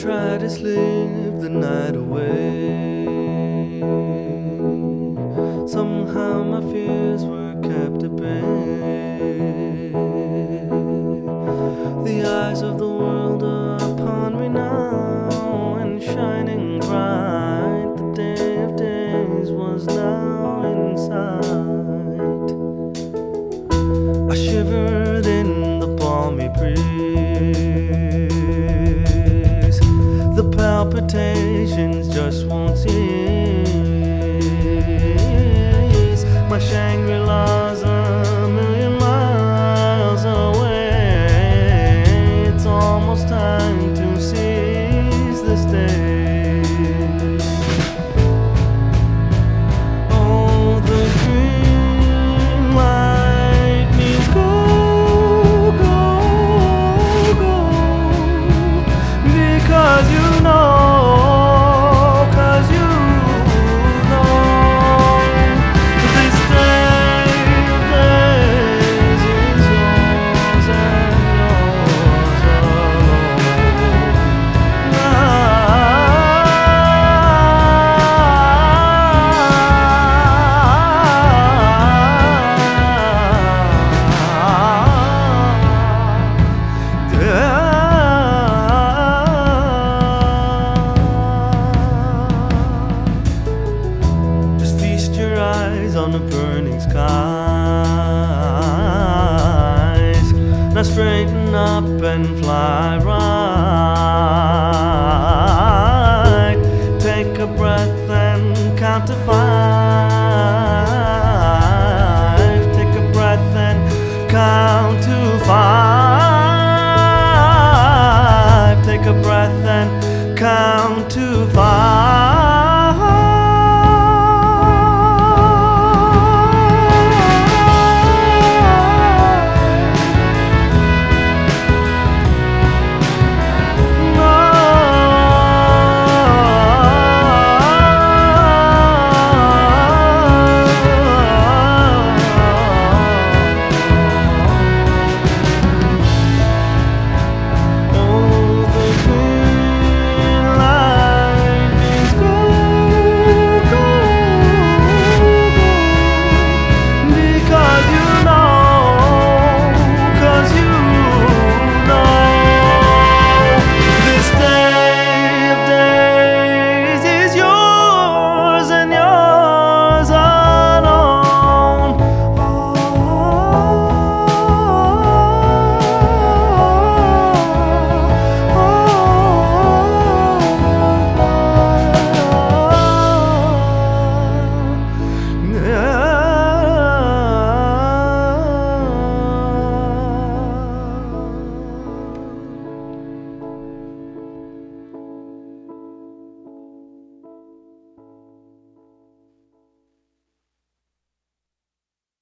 try to sleep the night away. Somehow my fears were kept at bay. The eyes of the world are upon me now and shining bright. The day of days was now in sight. I shivered in the balmy breeze. The palpitations just won't cease. My Shangri-La's a million miles away. It's almost time to seize the stage. Oh, the green light means go, go, go. Because you know, 'cause you know this day of days is yours and yours on the burning skies. Now straighten up and fly right.